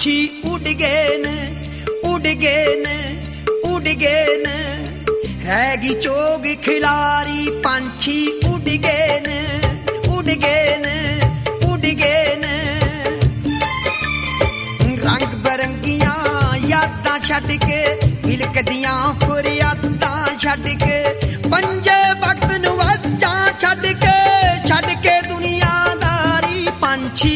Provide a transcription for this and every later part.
ਪੰਛੀ ਉੱਡ ਗਏ ਨੇ, ਉੱਡ ਗਏ ਨੇ, ਉੱਡ ਗਏ ਨੇ, ਰਹਿ ਗਈ ਚੋਗ ਖਿਲਾਰੀ। ਪੰਛੀ ਉੱਡ ਗਏ ਨੇ, ਉੱਡ ਗਏ ਨੇ, ਉੱਡ ਗਏ ਨੇ, ਰੰਗ ਬਰੰਗੀਆਂ ਯਾਦਾਂ ਛੱਡ ਕੇ, ਮਿਲਕਦੀਆਂ ਫਰਿਆਦਾਂ ਛੱਡ ਕੇ, ਪੰਜੇ ਵਕਤ ਨੂੰ ਵਾਜਾਂ ਛੱਡ ਕੇ, ਛੱਡ ਕੇ ਦੁਨੀਆਦਾਰੀ। ਪੰਛੀ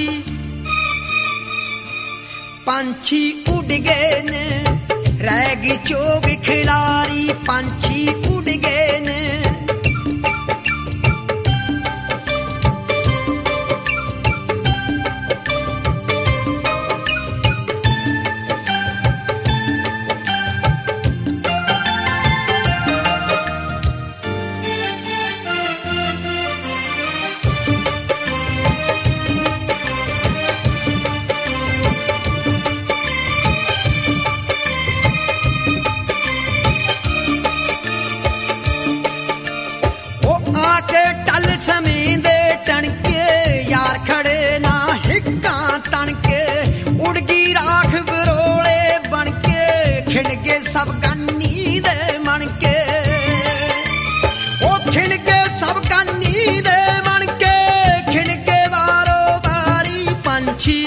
ਪੰਛੀ ਉੱਡ ਗਏ ਨੇ, ਰਹਿ ਗਈ ਚੋਗ ਖਿਲਾਰੀ। ਪੰਛੀ ਉੱਡ ਗਏ ਨੇ। ਆਕੇ ਟਲ ਸਮੇਂ ਦੇ ਟਣਕੇ, ਯਾਰ ਖੜੇ ਨਾ ਹਿੱਕਾਂ ਤਣਕੇ, ਉੜ ਗਈ ਰਾਖ ਬਰੋਲੇ ਬਣ ਕੇ, ਖਿੰਡ ਗਏ ਸਭ ਕਾਨੀ ਦੇ ਮਣ ਕੇ, ਉਹ ਖਿੰਡ ਗਏ ਸਭ ਕਾਨੀ ਦੇ ਮਣ ਕੇ, ਖਿੰਡ ਕੇ ਵਾਰੋ ਵਾਰੀ। ਪੰਛੀ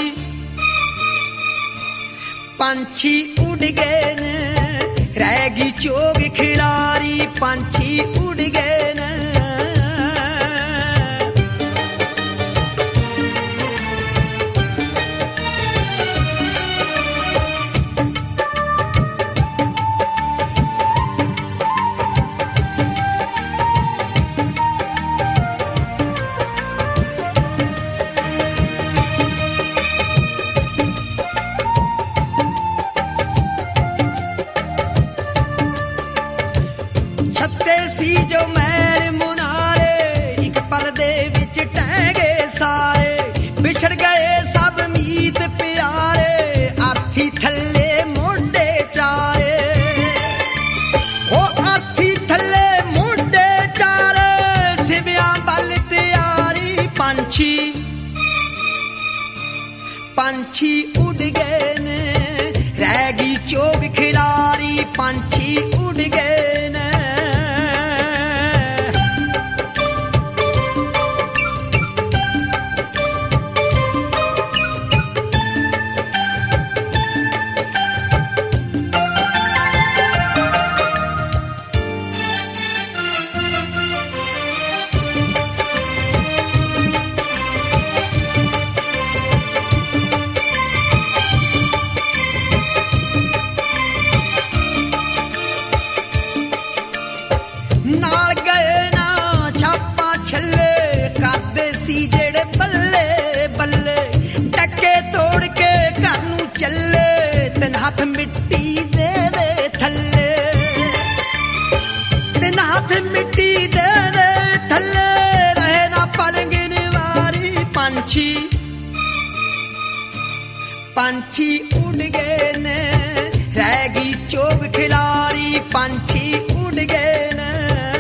ਪੰਛੀ ਉੱਡ ਗਏ ਨੇ, ਰਹਿ ਗਈ ਚੋਗ ਖਿਲਾਰੀ। ਪੰਛੀ ਉੱਡ ਗਏ ਨੇ। ਛੱਤੇ ਸੀ ਜੋ ਮੈਲ ਮੁਨਾਰੇ, ਇੱਕ ਪਲ ਦੇ ਵਿੱਚ ਟਹਿ ਗਏ ਸਾਰੇ, ਵਿਛੜ ਗਏ ਸਭ ਮੀਤ ਪਿਆਰੇ, ਆਥੀ ਥੱਲੇ ਮੋਢੇ ਚਾਰੇ, ਉਹ ਆਥੀ ਥੱਲੇ ਮੋਢੇ ਚਾਰੇ, ਸਿਵਿਆਂ ਵੱਲ ਤਿਆਰੀ। ਪੰਛੀ ਪੰਛੀ ਉੱਡ ਗਏ ਨੇ, ਰਹਿ ਗਈ ਚੋਗ ਖਿਲਾਰੀ। ਪੰਛੀ ਉੱਡ ਗਏ ਨੇ। ਨਾਲ ਗਏ ਨਾ ਛਾਪਾਂ ਛੱਲੇ, ਕਰਦੇ ਸੀ ਜਿਹੜੇ ਬੱਲੇ ਬੱਲੇ, ਟੱਕੇ ਤੋੜ ਕੇ ਘਰ ਨੂੰ ਚੱਲੇ, ਤਿੰਨ ਹੱਥ ਮਿੱਟੀ ਦੇ ਦੇ ਥੱਲੇ, ਤਿੰਨ ਹੱਥ ਮਿੱਟੀ ਦੇ ਦੇ ਥੱਲੇ, ਰਹੇ ਨਾ ਪਲੰਗ ਨਿਵਾਰੀ। ਪੰਛੀ ਪੰਛੀ ਉੱਡ ਗਏ ਨੇ, ਰਹਿ ਗਈ ਚੋਗ ਖਿਲਾਰੀ। ਪੰਛੀ ਉੱਡ ਗਏ ਨੇ।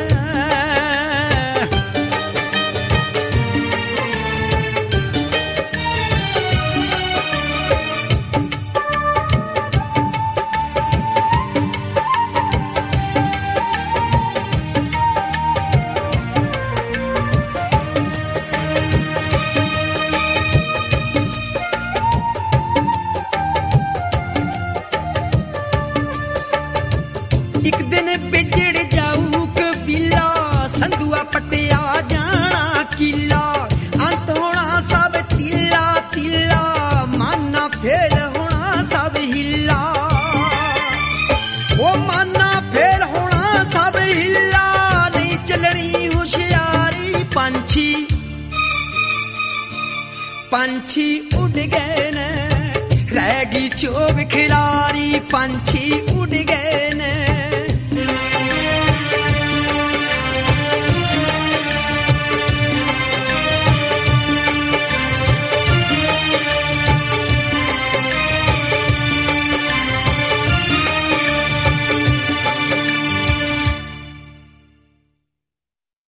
ਇੱਕ ਦਿਨ ਵਿਜੜ ਜਾਊ ਕਬੀਲਾ, ਸੰਧੂਆ ਪਟਿਆ ਜਾਣਾ ਕੀਲਾ, ਅੰਤ ਹੋਣਾ ਸਭ ਤੀਲਾ ਤੀਲਾ, ਮਾਨਾ ਫੇਲ ਹੋਣਾ ਸਭ ਹਿੱਲਾ, ਉਹ ਮਾਨਾ ਫੇਲ ਹੋਣਾ ਸਭ ਹਿੱਲਾ, ਨਹੀਂ ਚੱਲਣੀ ਹੁਸ਼ਿਆਰੀ। ਪੰਛੀ ਪੰਛੀ ਉੱਡ ਗਏ ਨੇ, ਰਹਿ ਗਈ ਚੋਗ ਖਿਲਾਰੀ। ਪੰਛੀ ਉੱਡ ਗਏ ਨੇ।